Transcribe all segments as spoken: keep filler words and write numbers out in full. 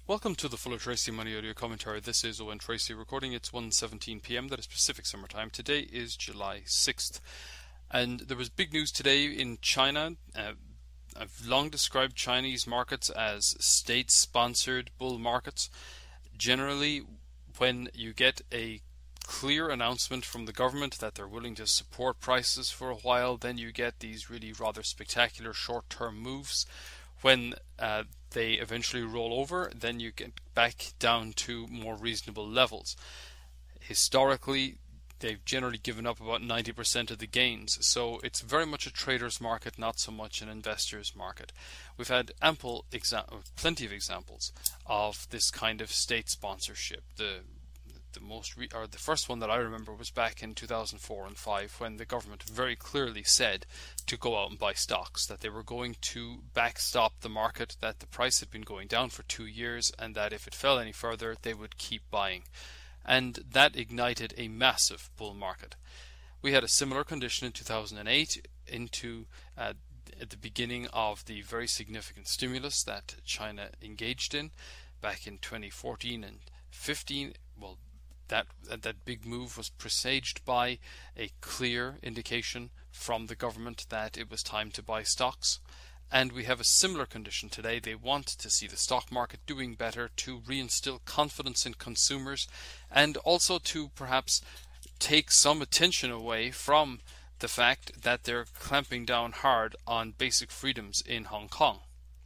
Welcome to the Fuller Tracy Money Audio Commentary. This is Owen Tracy recording. It's one seventeen p m. That is Pacific Summer Time. Today is July sixth. And there was big news today in China. Uh, I've long described Chinese markets as state-sponsored bull markets. Generally, when you get a clear announcement from the government that they're willing to support prices for a while, then you get these really rather spectacular short-term moves. When uh, they eventually roll over, then you get back down to more reasonable levels. Historically, they've generally given up about ninety percent of the gains, so it's very much a trader's market, not so much an investor's market. We've had ample, exa- plenty of examples of this kind of state sponsorship. The The most, re- or the first one that I remember was back in two thousand four and five, when the government very clearly said to go out and buy stocks, that they were going to backstop the market, that the price had been going down for two years, and that if it fell any further, they would keep buying. And that ignited a massive bull market. We had a similar condition in two thousand eight into uh, at the beginning of the very significant stimulus that China engaged in back in twenty fourteen and fifteen. Well, That, that big move was presaged by a clear indication from the government that it was time to buy stocks. And we have a similar condition today. They want to see the stock market doing better, to reinstill confidence in consumers, and also to perhaps take some attention away from the fact that they're clamping down hard on basic freedoms in Hong Kong.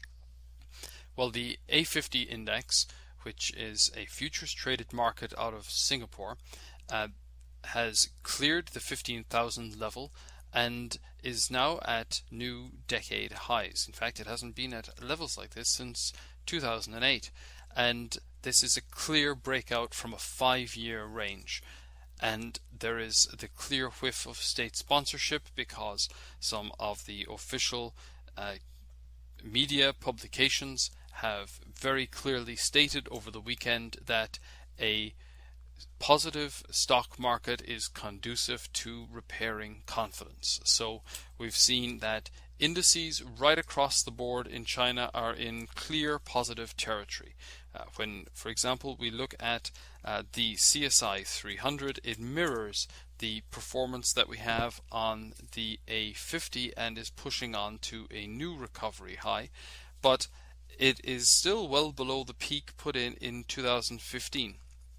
Well, the A fifty index, which is a futures traded market out of Singapore, uh, has cleared the fifteen thousand level and is now at new decade highs. In fact, it hasn't been at levels like this since two thousand eight, and this is a clear breakout from a five-year range. And there is the clear whiff of state sponsorship, because some of the official uh, media publications have very clearly stated over the weekend that a positive stock market is conducive to repairing confidence. So we've seen that indices right across the board in China are in clear positive territory. Uh, when, for example, we look at uh, the C S I three hundred, it mirrors the performance that we have on the A fifty and is pushing on to a new recovery high. But it is still well below the peak put in in two thousand fifteen.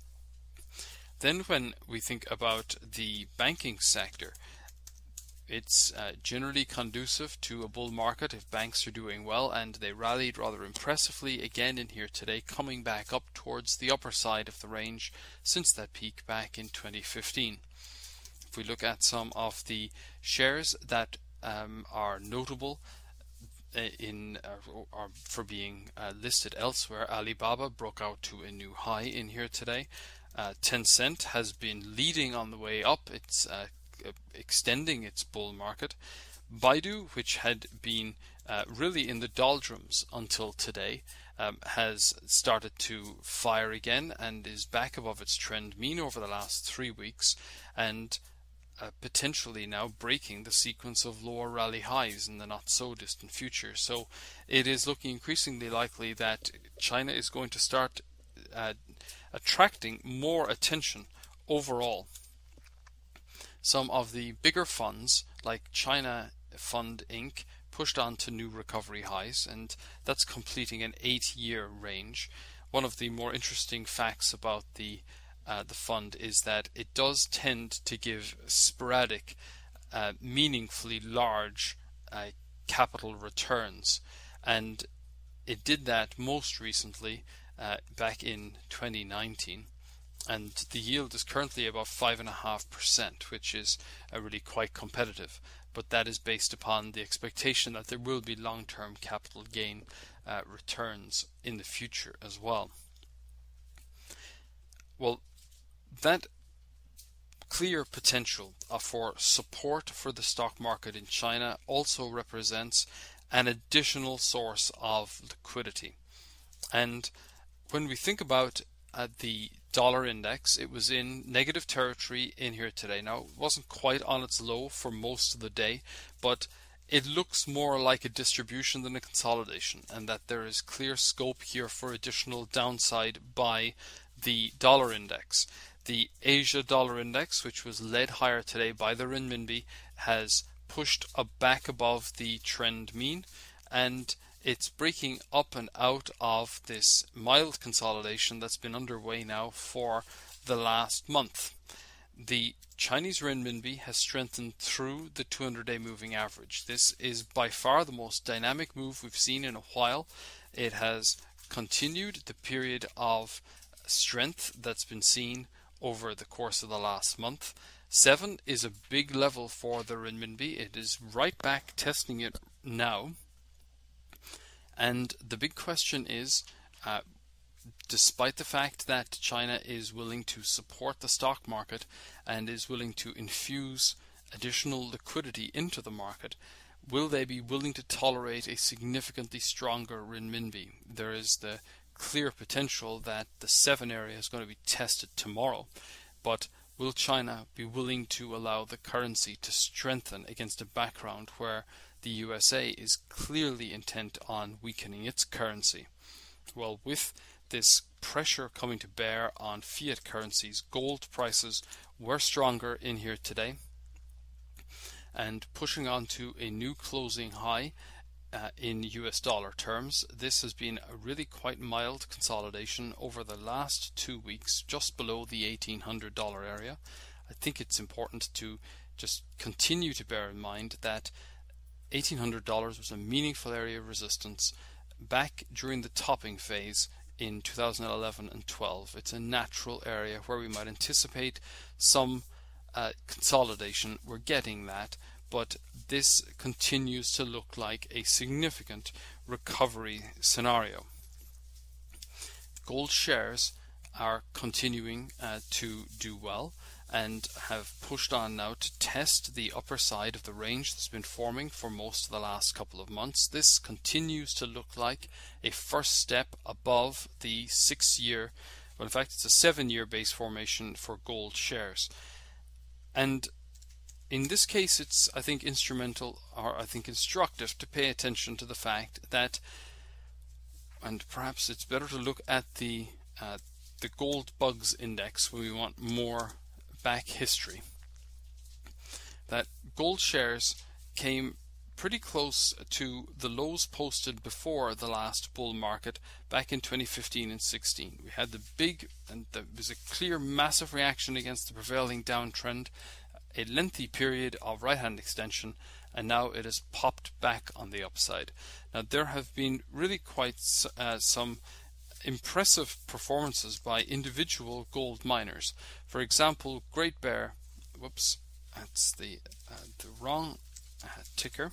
Then when we think about the banking sector, it's uh, generally conducive to a bull market if banks are doing well, and they rallied rather impressively again in here today, coming back up towards the upper side of the range since that peak back in twenty fifteen. If we look at some of the shares that um, are notable in uh, or for being uh, listed elsewhere, Alibaba broke out to a new high in here today. Uh, Tencent has been leading on the way up. It's uh, extending its bull market. Baidu, which had been uh, really in the doldrums until today, um, has started to fire again and is back above its trend mean over the last three weeks, and Uh, potentially now breaking the sequence of lower rally highs in the not so distant future. So it is looking increasingly likely that China is going to start uh, attracting more attention overall. Some of the bigger funds, like China Fund Incorporated, pushed on to new recovery highs, and that's completing an eight-year range. One of the more interesting facts about the Uh, the fund is that it does tend to give sporadic, uh, meaningfully large uh, capital returns, and it did that most recently uh, back in twenty nineteen, and the yield is currently about five and a half percent, which is uh, really quite competitive. But that is based upon the expectation that there will be long-term capital gain uh, returns in the future as well. Well, that clear potential for support for the stock market in China also represents an additional source of liquidity. And when we think about uh, the dollar index, it was in negative territory in here today. Now, it wasn't quite on its low for most of the day, but it looks more like a distribution than a consolidation, and that there is clear scope here for additional downside by the dollar index. The Asia dollar index, which was led higher today by the renminbi, has pushed up back above the trend mean, and it's breaking up and out of this mild consolidation that's been underway now for the last month. The Chinese renminbi has strengthened through the two hundred day moving average. This is by far the most dynamic move we've seen in a while. It has continued the period of strength that's been seen over the course of the last month. Seven is a big level for the renminbi. It is right back testing it now. And the big question is, uh, despite the fact that China is willing to support the stock market and is willing to infuse additional liquidity into the market, will they be willing to tolerate a significantly stronger renminbi? There is the clear potential that the seven area is going to be tested tomorrow, but will China be willing to allow the currency to strengthen against a background where the U S A is clearly intent on weakening its currency? Well, with this pressure coming to bear on fiat currencies, gold prices were stronger in here today and pushing on to a new closing high uh, in U S dollar terms. This has been a really quite mild consolidation over the last two weeks, just below the eighteen hundred dollar area. I think it's important to just continue to bear in mind that eighteen hundred dollars was a meaningful area of resistance back during the topping phase in two thousand eleven and twelve. It's a natural area where we might anticipate some uh, consolidation. We're getting that, but this continues to look like a significant recovery scenario. Gold shares are continuing uh, to do well and have pushed on now to test the upper side of the range that's been forming for most of the last couple of months. This continues to look like a first step above the six-year, well in fact it's a seven-year base formation for gold shares. And in this case it's I think instrumental, or I think instructive, to pay attention to the fact that, and perhaps it's better to look at the uh, the gold bugs index when we want more back history, that gold shares came pretty close to the lows posted before the last bull market back in twenty fifteen and sixteen. We had the big, and there was a clear massive reaction against the prevailing downtrend, a lengthy period of right hand extension, and now it has popped back on the upside. Now there have been really quite uh, some impressive performances by individual gold miners. For example, Great Bear, whoops, that's the uh, the wrong uh, ticker.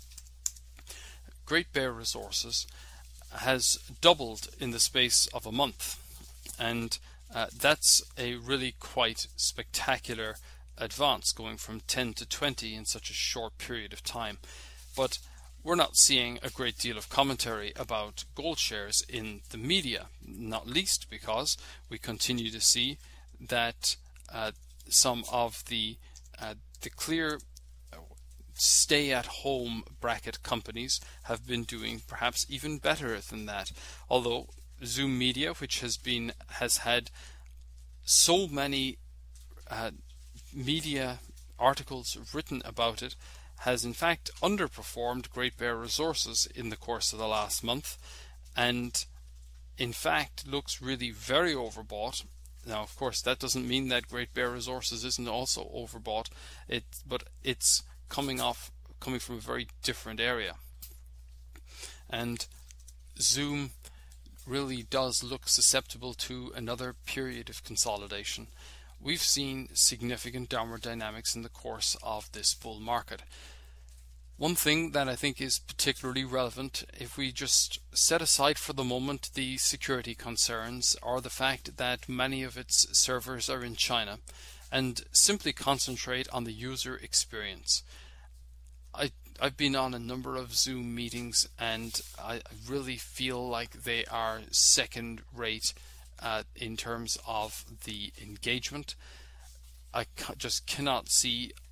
Great Bear Resources has doubled in the space of a month, and uh, that's a really quite spectacular advance, going from ten to twenty in such a short period of time. But we're not seeing a great deal of commentary about gold shares in the media, not least because we continue to see that uh, some of the uh, the clear stay-at-home bracket companies have been doing perhaps even better than that. Although Zoom Media, which has been has had so many uh, media articles written about it, has in fact underperformed Great Bear Resources in the course of the last month, and in fact looks really very overbought. Now of course that doesn't mean that Great Bear Resources isn't also overbought, it, but it's coming off coming from a very different area. And Zoom really does look susceptible to another period of consolidation. We've seen significant downward dynamics in the course of this bull market. One thing that I think is particularly relevant, if we just set aside for the moment the security concerns or the fact that many of its servers are in China, and simply concentrate on the user experience. I, I've been on a number of Zoom meetings and I really feel like they are second rate Uh, in terms of the engagement. I ca- just cannot see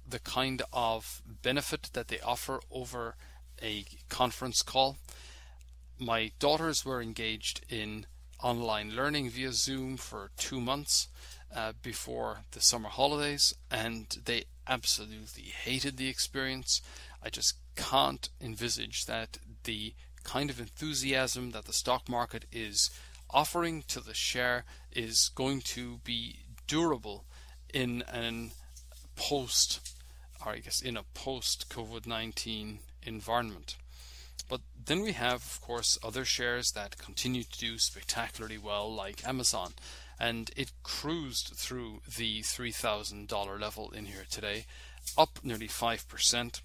the kind of benefit that they offer over a conference call. My daughters were engaged in online learning via Zoom for two months uh, before the summer holidays, and they absolutely hated the experience. I just can't envisage that the kind of enthusiasm that the stock market is offering to the share is going to be durable in an post, or I guess in a post-COVID nineteen environment. But then we have, of course, other shares that continue to do spectacularly well, like Amazon, and it cruised through the three thousand dollars level in here today, up nearly five percent,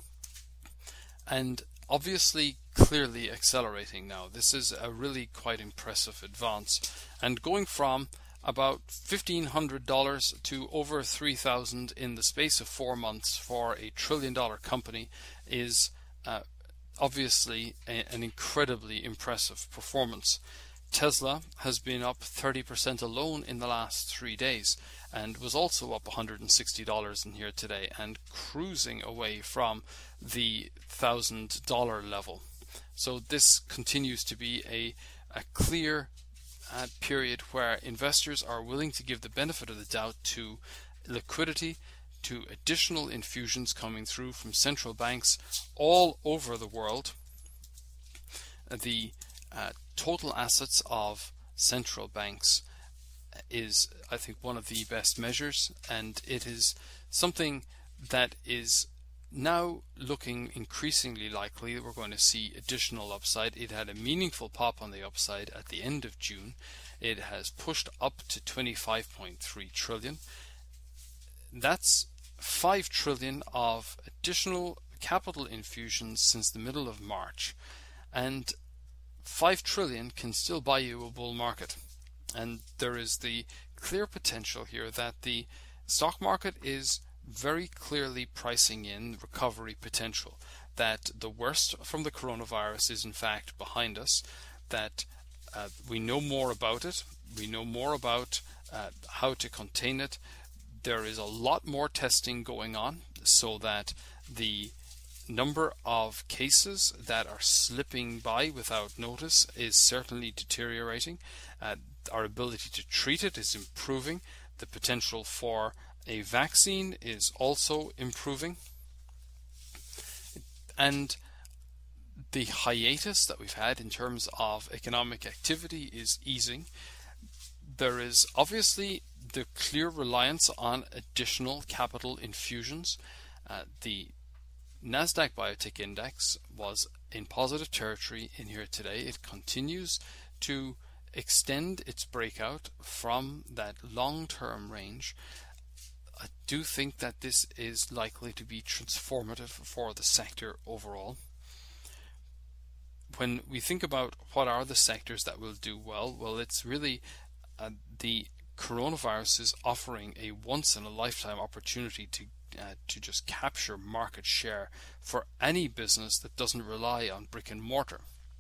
and obviously clearly accelerating now. This is a really quite impressive advance, and going from about fifteen hundred dollars to over three thousand dollars in the space of four months for a trillion dollar company is uh, obviously a, an incredibly impressive performance. Tesla has been up thirty percent alone in the last three days and was also up one hundred sixty dollars in here today and cruising away from the one thousand dollars level. So this continues to be a, a clear uh, period where investors are willing to give the benefit of the doubt to liquidity, to additional infusions coming through from central banks all over the world. The uh, total assets of central banks is, I think, one of the best measures, and it is something that is now looking increasingly likely that we're going to see additional upside. It had a meaningful pop on the upside at the end of June. It has pushed up to twenty-five point three trillion. That's five trillion of additional capital infusions since the middle of March, and five trillion can still buy you a bull market. And there is the clear potential here that the stock market is very clearly pricing in recovery potential, that the worst from the coronavirus is in fact behind us, that uh, we know more about it, we know more about uh, how to contain it. There is a lot more testing going on, so that the number of cases that are slipping by without notice is certainly deteriorating. Uh, our ability to treat it is improving. The potential for a vaccine is also improving. And the hiatus that we've had in terms of economic activity is easing. There is obviously the clear reliance on additional capital infusions. Uh, the Nasdaq Biotech Index was in positive territory in here today. It continues to extend its breakout from that long-term range. I do think that this is likely to be transformative for the sector overall. When we think about what are the sectors that will do well, well, it's really uh, the coronavirus is offering a once-in-a-lifetime opportunity to uh, to just capture market share for any business that doesn't rely on brick and mortar.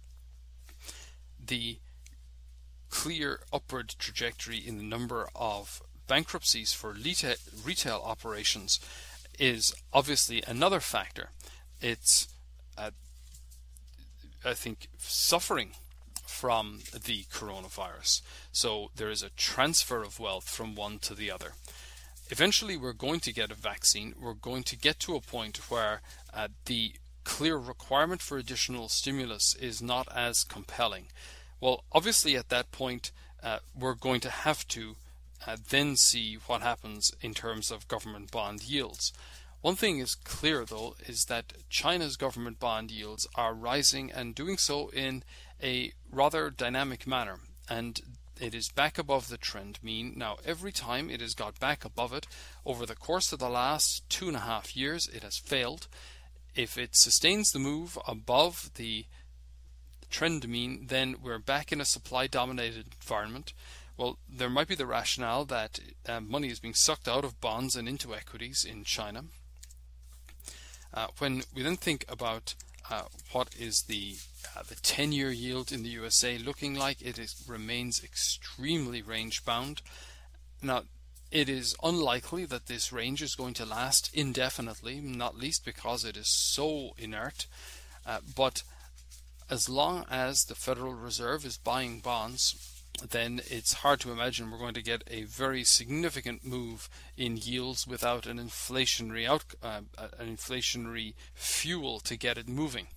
The clear upward trajectory in the number of bankruptcies for retail operations is obviously another factor. It's, uh, I think, suffering from the coronavirus. So there is a transfer of wealth from one to the other. Eventually we're going to get a vaccine. We're going to get to a point where uh, the clear requirement for additional stimulus is not as compelling. Well, obviously at that point uh, we're going to have to uh, then see what happens in terms of government bond yields. One thing is clear though is that China's government bond yields are rising and doing so in a rather dynamic manner, and it is back above the trend mean. Now, every time it has got back above it over the course of the last two and a half years, it has failed. If it sustains the move above the trend mean, then we're back in a supply-dominated environment. Well, there might be the rationale that uh, money is being sucked out of bonds and into equities in China. Uh, when we then think about uh, what is the uh, the ten-year yield in the U S A looking like, it is, remains extremely range-bound. Now, It is unlikely that this range is going to last indefinitely, not least because it is so inert. Uh, but as long as the Federal Reserve is buying bonds, then it's hard to imagine we're going to get a very significant move in yields without an inflationary out, uh, an inflationary fuel to get it moving.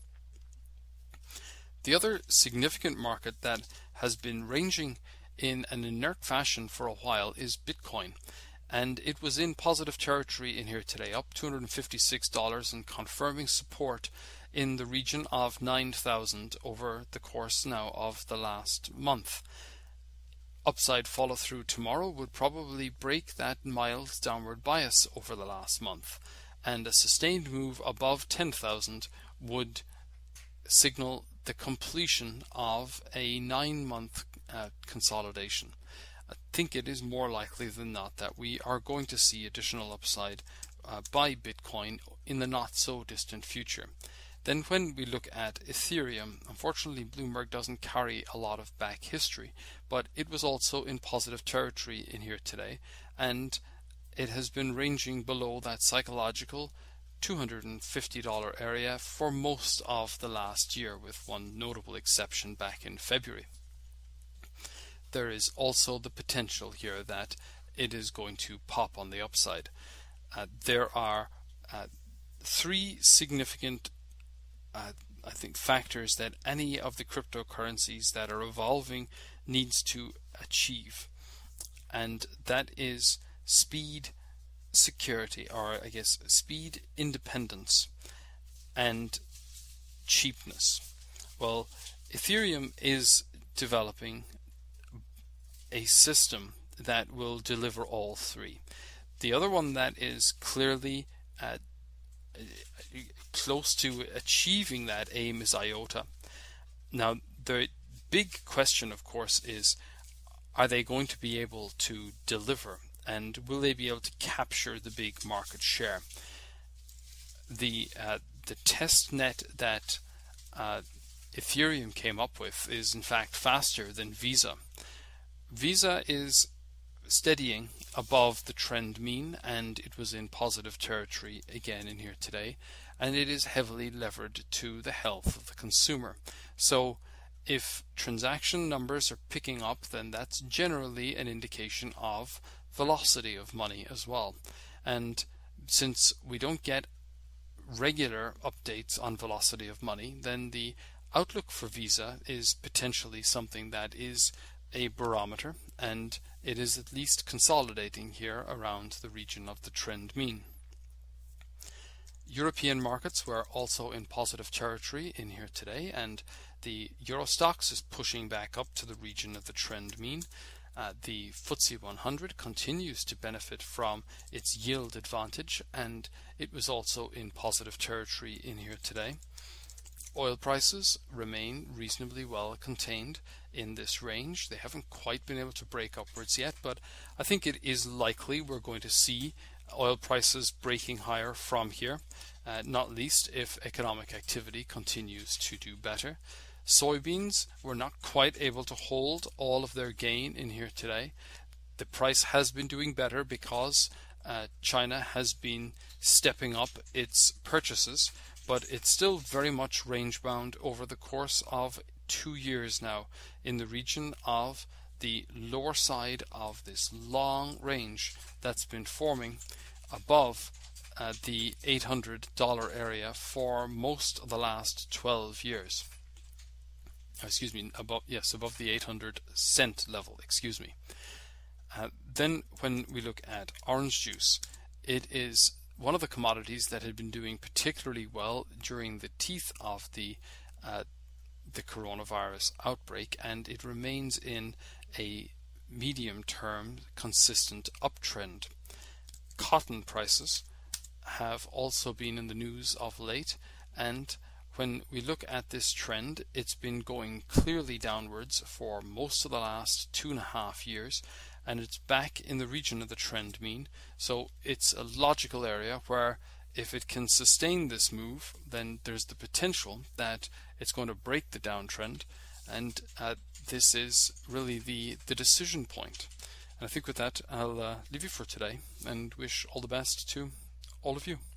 The other significant market that has been ranging in an inert fashion for a while is Bitcoin, and it was in positive territory in here today, up two hundred fifty-six dollars and confirming support in the region of nine thousand over the course now of the last month. Upside follow through tomorrow would probably break that mild downward bias over the last month, and a sustained move above ten thousand would signal the completion of a nine month uh, consolidation. I think it is more likely than not that we are going to see additional upside uh, by Bitcoin in the not so distant future. Then when we look at Ethereum, unfortunately Bloomberg doesn't carry a lot of back history, but it was also in positive territory in here today, and it has been ranging below that psychological two hundred fifty dollars area for most of the last year, with one notable exception back in February. There is also the potential here that it is going to pop on the upside. Uh, there are uh, three significant uh, I think factors that any of the cryptocurrencies that are evolving needs to achieve, and that is speed, security, or I guess speed, independence, and cheapness. Well, Ethereum is developing a system that will deliver all three. The other one that is clearly uh, close to achieving that aim is IOTA. Now, the big question, of course, is are they going to be able to deliver, and will they be able to capture the big market share? The uh, the test net that uh, Ethereum came up with is in fact faster than Visa. Visa is steadying above the trend mean, and it was in positive territory again in here today, and it is heavily levered to the health of the consumer. So if transaction numbers are picking up, then that's generally an indication of velocity of money as well. And since we don't get regular updates on velocity of money, then the outlook for Visa is potentially something that is a barometer, and it is at least consolidating here around the region of the trend mean. European markets were also in positive territory in here today, and the Euro Stoxx is pushing back up to the region of the trend mean. Uh, the F T S E one hundred continues to benefit from its yield advantage, and it was also in positive territory in here today. Oil prices remain reasonably well contained in this range. They haven't quite been able to break upwards yet, but I think it is likely we're going to see oil prices breaking higher from here, uh, not least if economic activity continues to do better. Soybeans were not quite able to hold all of their gain in here today. The price has been doing better because uh, China has been stepping up its purchases, but it's still very much range bound over the course of two years now in the region of the lower side of this long range that's been forming above uh, the eight hundred dollar area for most of the last twelve years. Excuse me, above, yes, above the eight hundred cent level, excuse me. Uh, then when we look at orange juice, it is one of the commodities that had been doing particularly well during the teeth of the uh, the coronavirus outbreak, and it remains in a medium-term consistent uptrend. Cotton prices have also been in the news of late, and when we look at this trend, it's been going clearly downwards for most of the last two and a half years, and it's back in the region of the trend mean. So it's a logical area where if it can sustain this move, then there's the potential that it's going to break the downtrend, and uh, this is really the, the decision point. And I think with that, I'll uh, leave you for today and wish all the best to all of you.